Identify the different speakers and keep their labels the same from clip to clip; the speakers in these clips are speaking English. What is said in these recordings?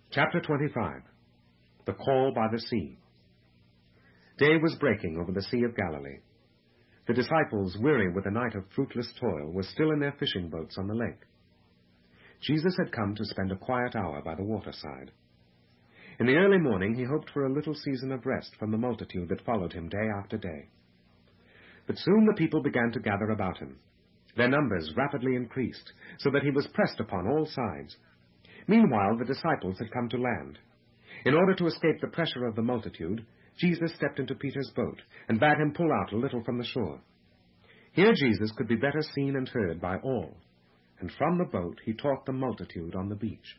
Speaker 1: Chapter 25. The Call by the Sea. Day was breaking over the Sea of Galilee. The disciples, weary with a night of fruitless toil, were still in their fishing boats on the lake. Jesus had come to spend a quiet hour by the waterside. In the early morning he hoped for a little season of rest from the multitude that followed him day after day. But soon the people began to gather about him. Their numbers rapidly increased, so that he was pressed upon all sides. Meanwhile, the disciples had come to land. In order to escape the pressure of the multitude, Jesus stepped into Peter's boat and bade him pull out a little from the shore. Here Jesus could be better seen and heard by all, and from the boat he taught the multitude on the beach.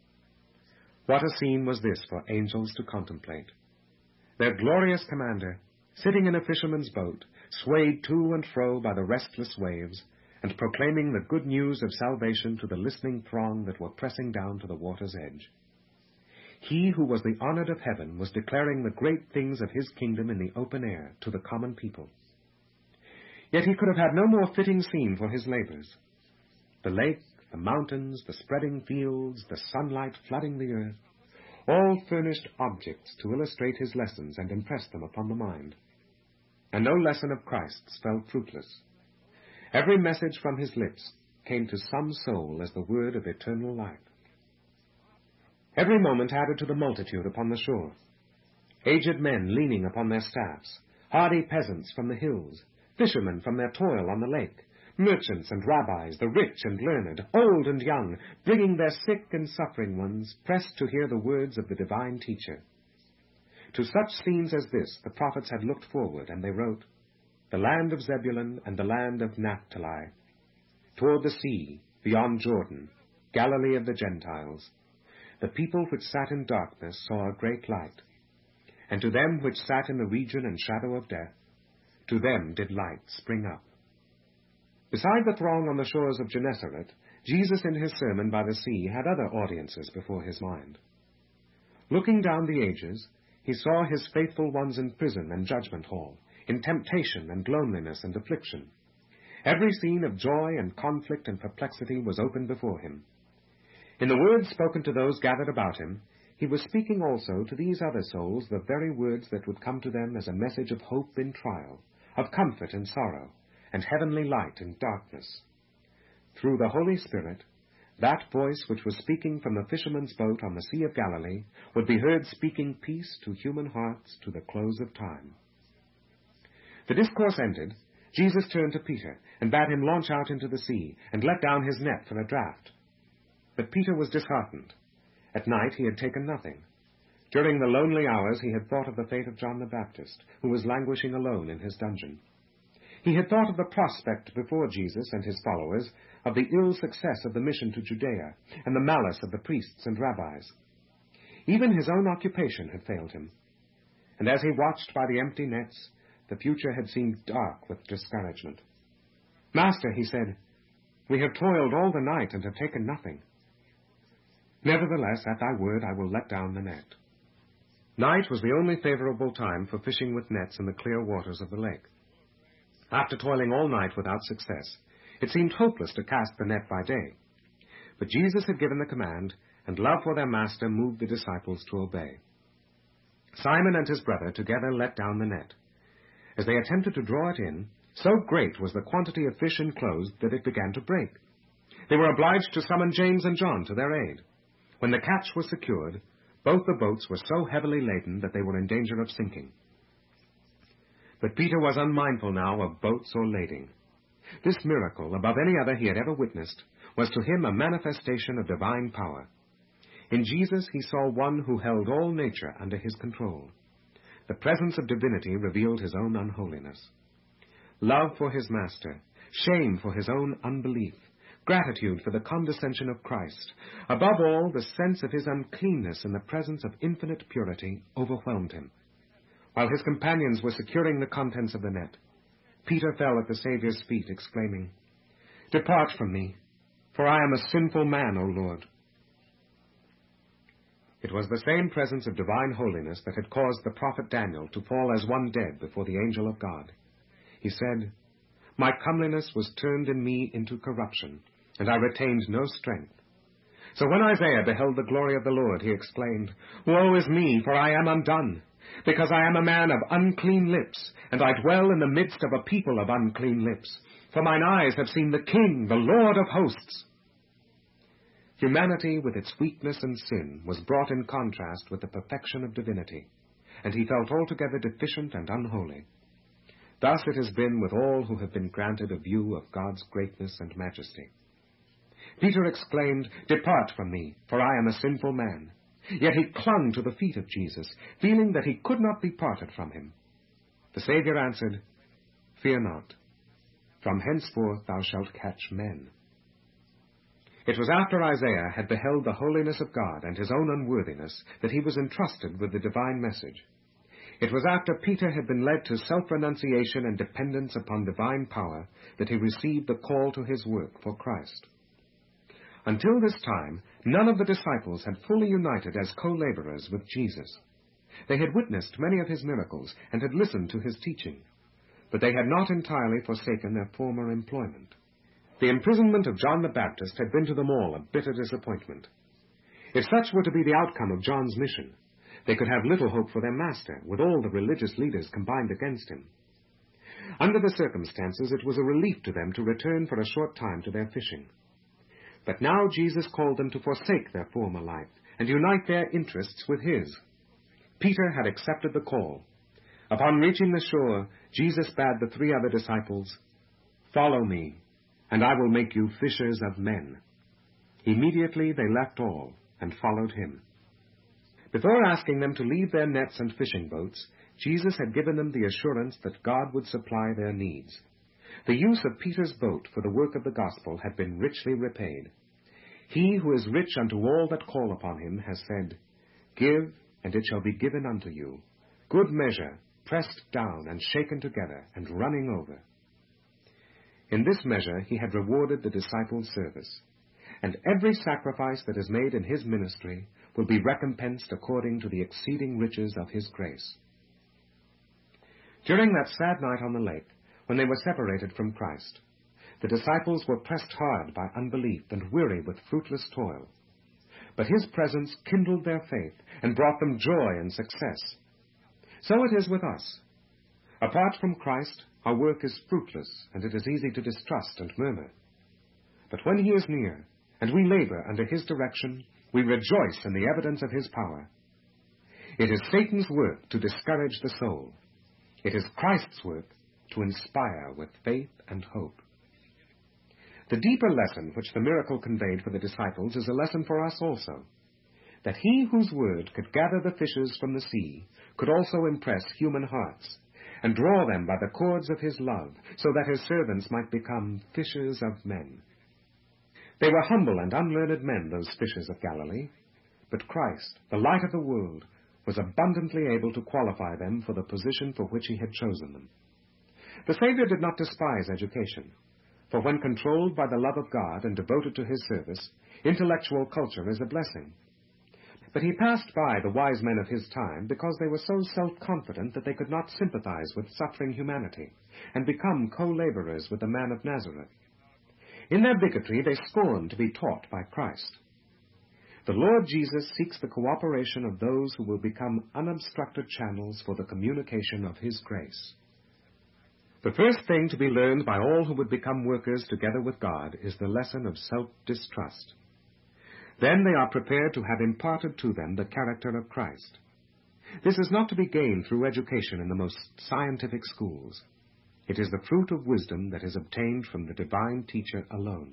Speaker 1: What a scene was this for angels to contemplate! Their glorious commander, sitting in a fisherman's boat, swayed to and fro by the restless waves, and proclaiming the good news of salvation to the listening throng that were pressing down to the water's edge. He who was the honored of heaven was declaring the great things of his kingdom in the open air to the common people. Yet he could have had no more fitting scene for his labors. The lake, the mountains, the spreading fields, the sunlight flooding the earth, all furnished objects to illustrate his lessons and impress them upon the mind. And no lesson of Christ's fell fruitless. Every message from his lips came to some soul as the word of eternal life. Every moment added to the multitude upon the shore. Aged men leaning upon their staffs, hardy peasants from the hills, fishermen from their toil on the lake, merchants and rabbis, the rich and learned, old and young, bringing their sick and suffering ones, pressed to hear the words of the divine teacher. To such scenes as this the prophets had looked forward, and they wrote, "The land of Zebulun and the land of Naphtali, toward the sea, beyond Jordan, Galilee of the Gentiles. The people which sat in darkness saw a great light. And to them which sat in the region and shadow of death, to them did light spring up." Beside the throng on the shores of Gennesaret, Jesus in his sermon by the sea had other audiences before his mind. Looking down the ages, he saw his faithful ones in prison and judgment hall, in temptation and loneliness and affliction. Every scene of joy and conflict and perplexity was open before him. In the words spoken to those gathered about him, he was speaking also to these other souls the very words that would come to them as a message of hope in trial, of comfort in sorrow, and heavenly light in darkness. Through the Holy Spirit, that voice which was speaking from the fisherman's boat on the Sea of Galilee would be heard speaking peace to human hearts to the close of time. The discourse ended, Jesus turned to Peter and bade him launch out into the sea and let down his net for a draught. But Peter was disheartened. At night he had taken nothing. During the lonely hours he had thought of the fate of John the Baptist, who was languishing alone in his dungeon. He had thought of the prospect before Jesus and his followers of the ill success of the mission to Judea and the malice of the priests and rabbis. Even his own occupation had failed him. And as he watched by the empty nets, the future had seemed dark with discouragement. "Master," he said, "we have toiled all the night and have taken nothing. Nevertheless, at thy word I will let down the net." Night was the only favorable time for fishing with nets in the clear waters of the lake. After toiling all night without success, it seemed hopeless to cast the net by day. But Jesus had given the command, and love for their master moved the disciples to obey. Simon and his brother together let down the net. As they attempted to draw it in, so great was the quantity of fish enclosed that it began to break. They were obliged to summon James and John to their aid. When the catch was secured, both the boats were so heavily laden that they were in danger of sinking. But Peter was unmindful now of boats or lading. This miracle, above any other he had ever witnessed, was to him a manifestation of divine power. In Jesus he saw one who held all nature under his control. The presence of divinity revealed his own unholiness. Love for his master, shame for his own unbelief, gratitude for the condescension of Christ, above all the sense of his uncleanness in the presence of infinite purity, overwhelmed him. While his companions were securing the contents of the net, Peter fell at the Saviour's feet, exclaiming, "Depart from me, for I am a sinful man, O Lord." It was the same presence of divine holiness that had caused the prophet Daniel to fall as one dead before the angel of God. He said, "My comeliness was turned in me into corruption, and I retained no strength. So when Isaiah beheld the glory of the Lord, he exclaimed, Woe is me, for I am undone, because I am a man of unclean lips, and I dwell in the midst of a people of unclean lips. For mine eyes have seen the King, the Lord of hosts. Humanity, with its weakness and sin, was brought in contrast with the perfection of divinity, and he felt altogether deficient and unholy. Thus it has been with all who have been granted a view of God's greatness and majesty. Peter exclaimed, Depart from me, for I am a sinful man. Yet he clung to the feet of Jesus, feeling that he could not be parted from him. The Savior answered, Fear not. From henceforth thou shalt catch men. It was after Isaiah had beheld the holiness of God and his own unworthiness that he was entrusted with the divine message. It was after Peter had been led to self-renunciation and dependence upon divine power that he received the call to his work for Christ. Until this time, none of the disciples had fully united as co-laborers with Jesus. They had witnessed many of his miracles and had listened to his teaching, but they had not entirely forsaken their former employment. The imprisonment of John the Baptist had been to them all a bitter disappointment. If such were to be the outcome of John's mission, they could have little hope for their master, with all the religious leaders combined against him. Under the circumstances, it was a relief to them to return for a short time to their fishing. But now Jesus called them to forsake their former life and unite their interests with his. Peter had accepted the call. Upon reaching the shore, Jesus bade the 3 other disciples, Follow me, and I will make you fishers of men. Immediately they left all and followed him. Before asking them to leave their nets and fishing boats, Jesus had given them the assurance that God would supply their needs. The use of Peter's boat for the work of the gospel had been richly repaid. He who is rich unto all that call upon him has said, Give, and it shall be given unto you. Good measure, pressed down and shaken together and running over. In this measure he had rewarded the disciples' service, and every sacrifice that is made in his ministry will be recompensed according to the exceeding riches of his grace. During that sad night on the lake, when they were separated from Christ, the disciples were pressed hard by unbelief and weary with fruitless toil. But his presence kindled their faith and brought them joy and success. So it is with us. Apart from Christ, our work is fruitless, and it is easy to distrust and murmur. But when he is near, and we labor under his direction, we rejoice in the evidence of his power. It is Satan's work to discourage the soul. It is Christ's work to inspire with faith and hope. The deeper lesson which the miracle conveyed for the disciples is a lesson for us also, that he whose word could gather the fishes from the sea could also impress human hearts and draw them by the cords of his love, so that his servants might become fishers of men. They were humble and unlearned men, those fishers of Galilee, but Christ, the light of the world, was abundantly able to qualify them for the position for which he had chosen them. The Savior did not despise education, for when controlled by the love of God and devoted to his service, intellectual culture is a blessing. But he passed by the wise men of his time because they were so self-confident that they could not sympathize with suffering humanity and become co-laborers with the man of Nazareth. In their bigotry, they scorned to be taught by Christ. The Lord Jesus seeks the cooperation of those who will become unobstructed channels for the communication of his grace. The first thing to be learned by all who would become workers together with God is the lesson of self-distrust. Then they are prepared to have imparted to them the character of Christ. This is not to be gained through education in the most scientific schools. It is the fruit of wisdom that is obtained from the divine teacher alone.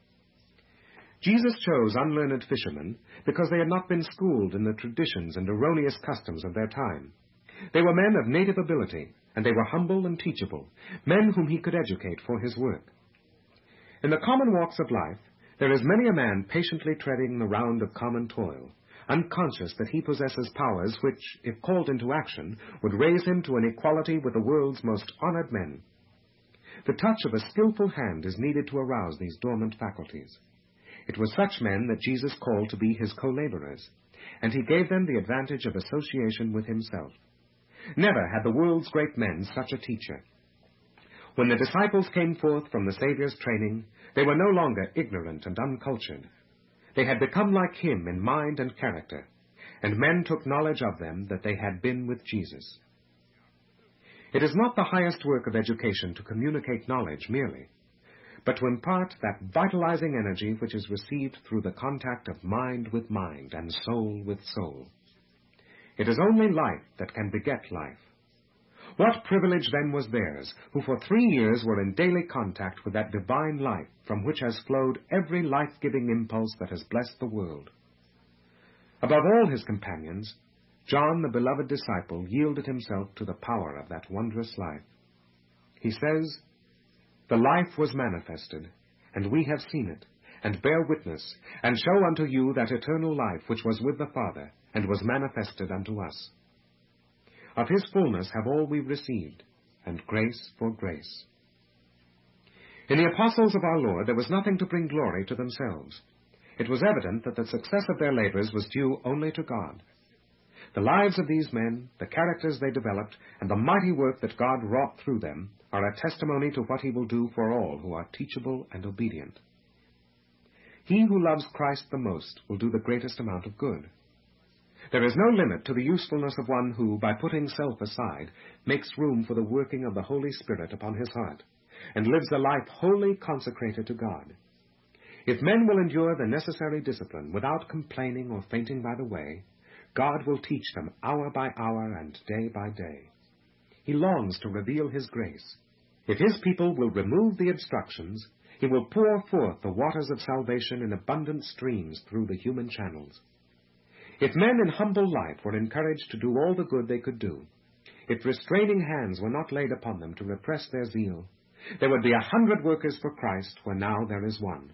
Speaker 1: Jesus chose unlearned fishermen because they had not been schooled in the traditions and erroneous customs of their time. They were men of native ability, and they were humble and teachable, men whom he could educate for his work. In the common walks of life, there is many a man patiently treading the round of common toil, unconscious that he possesses powers which, if called into action, would raise him to an equality with the world's most honored men. The touch of a skillful hand is needed to arouse these dormant faculties. It was such men that Jesus called to be his co-laborers, and he gave them the advantage of association with himself. Never had the world's great men such a teacher. When the disciples came forth from the Savior's training, they were no longer ignorant and uncultured. They had become like him in mind and character, and men took knowledge of them that they had been with Jesus. It is not the highest work of education to communicate knowledge merely, but to impart that vitalizing energy which is received through the contact of mind with mind and soul with soul. It is only life that can beget life. What privilege then was theirs, who for 3 years were in daily contact with that divine life from which has flowed every life-giving impulse that has blessed the world. Above all his companions, John, the beloved disciple, yielded himself to the power of that wondrous life. He says, "The life was manifested, and we have seen it, and bear witness, and show unto you that eternal life which was with the Father, and was manifested unto us. Of his fullness have all we received, and grace for grace." In the apostles of our Lord there was nothing to bring glory to themselves. It was evident that the success of their labors was due only to God. The lives of these men, the characters they developed, and the mighty work that God wrought through them are a testimony to what he will do for all who are teachable and obedient. He who loves Christ the most will do the greatest amount of good. There is no limit to the usefulness of one who, by putting self aside, makes room for the working of the Holy Spirit upon his heart, and lives a life wholly consecrated to God. If men will endure the necessary discipline without complaining or fainting by the way, God will teach them hour by hour and day by day. He longs to reveal his grace. If his people will remove the obstructions, he will pour forth the waters of salvation in abundant streams through the human channels. If men in humble life were encouraged to do all the good they could do, if restraining hands were not laid upon them to repress their zeal, there would be 100 workers for Christ where now there is one.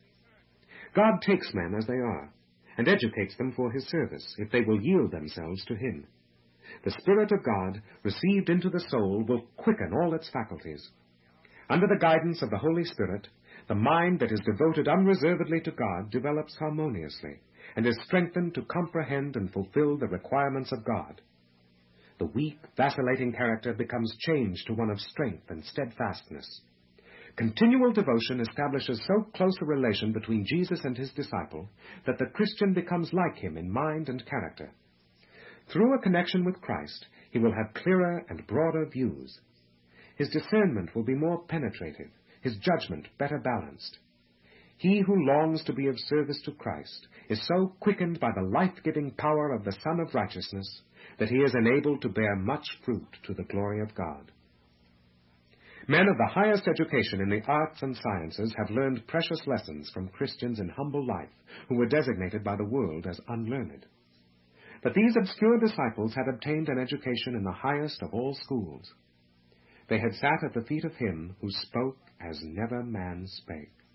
Speaker 1: God takes men as they are, and educates them for his service, if they will yield themselves to him. The Spirit of God, received into the soul, will quicken all its faculties. Under the guidance of the Holy Spirit, the mind that is devoted unreservedly to God develops harmoniously, and is strengthened to comprehend and fulfill the requirements of God. The weak, vacillating character becomes changed to one of strength and steadfastness. Continual devotion establishes so close a relation between Jesus and his disciple that the Christian becomes like him in mind and character. Through a connection with Christ, he will have clearer and broader views. His discernment will be more penetrative, his judgment better balanced. He who longs to be of service to Christ is so quickened by the life-giving power of the Son of Righteousness that he is enabled to bear much fruit to the glory of God. Men of the highest education in the arts and sciences have learned precious lessons from Christians in humble life who were designated by the world as unlearned. But these obscure disciples had obtained an education in the highest of all schools. They had sat at the feet of him who spoke as never man spake.